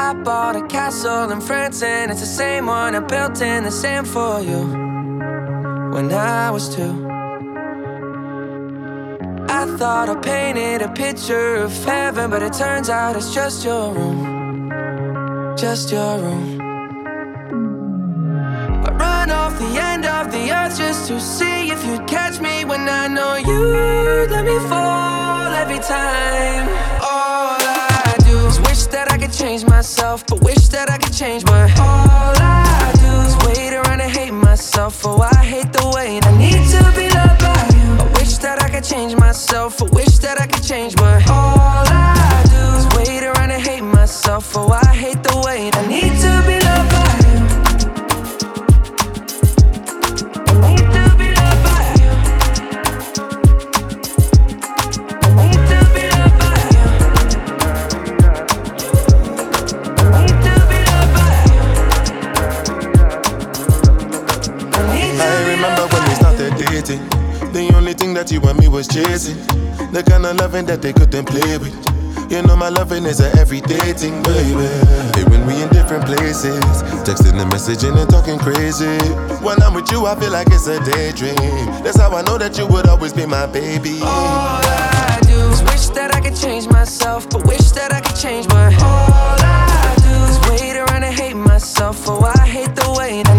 I bought a castle in France, and it's the same one I built in the sand for you when I was 2. I thought I painted a picture of heaven, but it turns out it's just your room, just your room. I run off the end of the earth just to see if you'd catch me when I know you'd let me fall every time. All I do is wish that I could change myself, but wish that I could change my. All I do is wait around and hate myself. Oh, I hate the way I need to be loved by you. I wish that I could change myself, I wish that I could change my. All I do is wait around and hate myself. Oh, I hate the way I need to be loved by you. I need to be loved by you. I need to be loved by you. I need to be loved by you. I remember when we started dating. The only thing that you and me was chasing, the kind of loving that they couldn't play with. You know my loving is a everyday thing, baby. Hey, when we in different places, texting and messaging and talking crazy. When I'm with you, I feel like it's a daydream. That's how I know that you would always be my baby. All I do is wish that I could change myself, but wish that I could change my. All I do is wait around and hate myself. Oh, I hate the way that